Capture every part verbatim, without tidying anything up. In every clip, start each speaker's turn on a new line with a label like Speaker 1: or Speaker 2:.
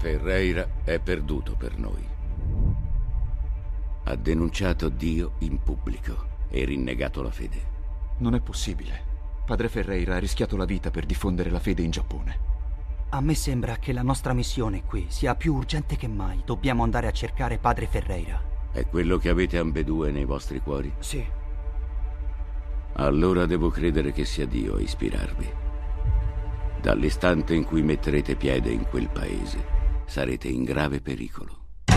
Speaker 1: Ferreira è perduto per noi. Ha denunciato Dio in pubblico e rinnegato la fede.
Speaker 2: Non è possibile. Padre Ferreira ha rischiato la vita per diffondere la fede in Giappone.
Speaker 3: A me sembra che la nostra missione qui sia più urgente che mai. Dobbiamo andare a cercare Padre Ferreira.
Speaker 1: È quello che avete ambedue nei vostri cuori?
Speaker 3: Sì.
Speaker 1: Allora devo credere che sia Dio a ispirarvi. Dall'istante in cui metterete piede in quel paese, sarete in grave pericolo.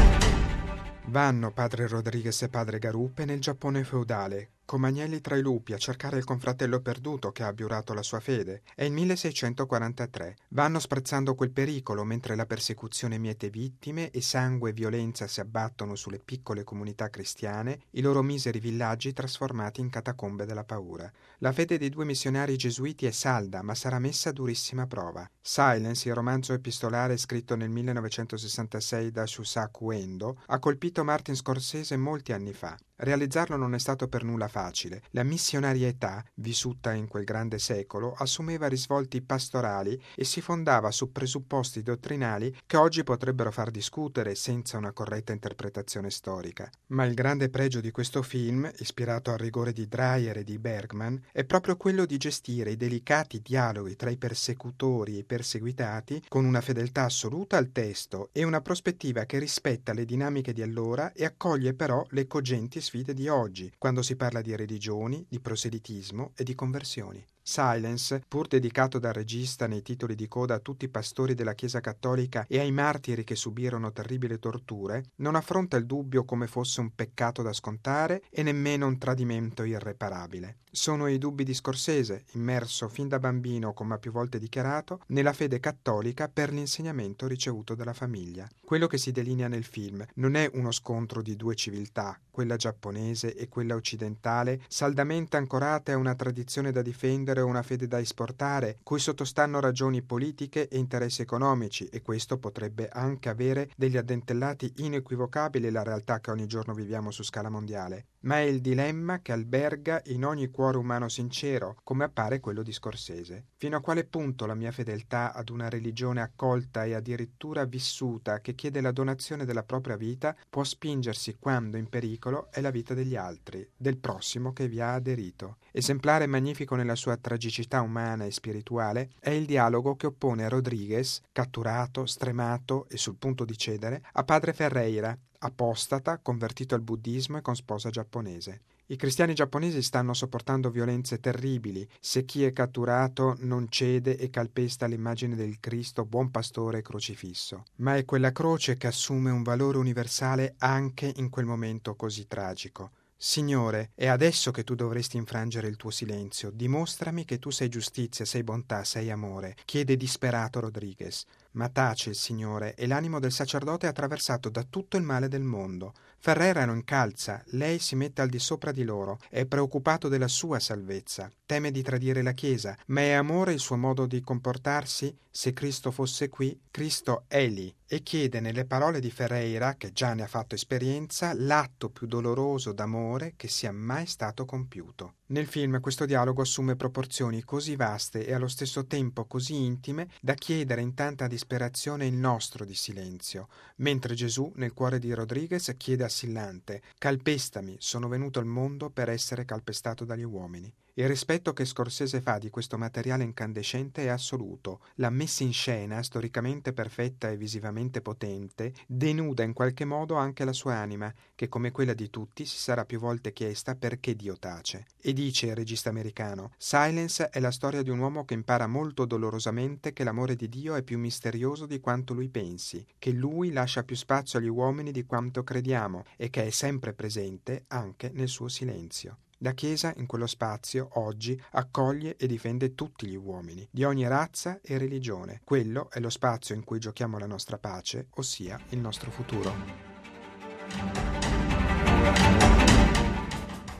Speaker 4: Vanno padre Rodriguez e padre Garupe nel Giappone feudale, come agnelli tra i lupi, a cercare il confratello perduto che ha abiurato la sua fede. È il milleseicentoquarantatré. Vanno sprezzando quel pericolo mentre la persecuzione miete vittime e sangue e violenza si abbattono sulle piccole comunità cristiane, i loro miseri villaggi trasformati in catacombe della paura. La fede dei due missionari gesuiti è salda, ma sarà messa a durissima prova. Silence, il romanzo epistolare scritto nel millenovecentosessantasei da Shusaku Endo, ha colpito Martin Scorsese molti anni fa. Realizzarlo non è stato per nulla facile. La missionarietà, vissuta in quel grande secolo, assumeva risvolti pastorali e si fondava su presupposti dottrinali che oggi potrebbero far discutere senza una corretta interpretazione storica. Ma il grande pregio di questo film, ispirato al rigore di Dreyer e di Bergman, è proprio quello di gestire i delicati dialoghi tra i persecutori e i perseguitati con una fedeltà assoluta al testo e una prospettiva che rispetta le dinamiche di allora e accoglie però le cogenti sfide di oggi, quando si parla di religioni, di proselitismo e di conversioni. Silence, pur dedicato dal regista nei titoli di coda a tutti i pastori della Chiesa cattolica e ai martiri che subirono terribili torture, non affronta il dubbio come fosse un peccato da scontare e nemmeno un tradimento irreparabile. Sono i dubbi di Scorsese, immerso fin da bambino, come ha più volte dichiarato, nella fede cattolica per l'insegnamento ricevuto dalla famiglia. Quello che si delinea nel film non è uno scontro di due civiltà, quella giapponese e quella occidentale, saldamente ancorate a una tradizione da difendere o una fede da esportare, cui sottostanno ragioni politiche e interessi economici, e questo potrebbe anche avere degli addentellati inequivocabili la realtà che ogni giorno viviamo su scala mondiale. Ma è il dilemma che alberga in ogni cuore umano sincero, come appare quello di Scorsese. Fino a quale punto la mia fedeltà ad una religione accolta e addirittura vissuta, che chiede la donazione della propria vita, può spingersi quando in pericolo è la vita degli altri, del prossimo che vi ha aderito. Esemplare magnifico nella sua tragicità umana e spirituale è il dialogo che oppone Rodriguez, catturato, stremato e sul punto di cedere, a padre Ferreira, apostata, convertito al buddismo e con sposa giapponese. I cristiani giapponesi stanno sopportando violenze terribili se chi è catturato non cede e calpesta l'immagine del Cristo buon pastore crocifisso. Ma è quella croce che assume un valore universale anche in quel momento così tragico. Signore, è adesso che tu dovresti infrangere il tuo silenzio. Dimostrami che tu sei giustizia, sei bontà, sei amore, chiede disperato Rodriguez. Ma tace il Signore e l'animo del sacerdote è attraversato da tutto il male del mondo. Ferreira non calza, lei si mette al di sopra di loro, è preoccupato della sua salvezza, teme di tradire la Chiesa, ma è amore il suo modo di comportarsi? Se Cristo fosse qui, Cristo è lì, e chiede nelle parole di Ferreira, che già ne ha fatto esperienza, l'atto più doloroso d'amore che sia mai stato compiuto. Nel film questo dialogo assume proporzioni così vaste e allo stesso tempo così intime da chiedere in tanta disperazione il nostro di silenzio, mentre Gesù nel cuore di Rodriguez chiede assillante: calpestami, sono venuto al mondo per essere calpestato dagli uomini. Il rispetto che Scorsese fa di questo materiale incandescente è assoluto. La messa in scena, storicamente perfetta e visivamente potente, denuda in qualche modo anche la sua anima, che come quella di tutti si sarà più volte chiesta perché Dio tace. E dice il regista americano: Silence è la storia di un uomo che impara molto dolorosamente che l'amore di Dio è più misterioso di quanto lui pensi, che lui lascia più spazio agli uomini di quanto crediamo e che è sempre presente anche nel suo silenzio. La Chiesa, in quello spazio, oggi, accoglie e difende tutti gli uomini, di ogni razza e religione. Quello è lo spazio in cui giochiamo la nostra pace, ossia il nostro futuro.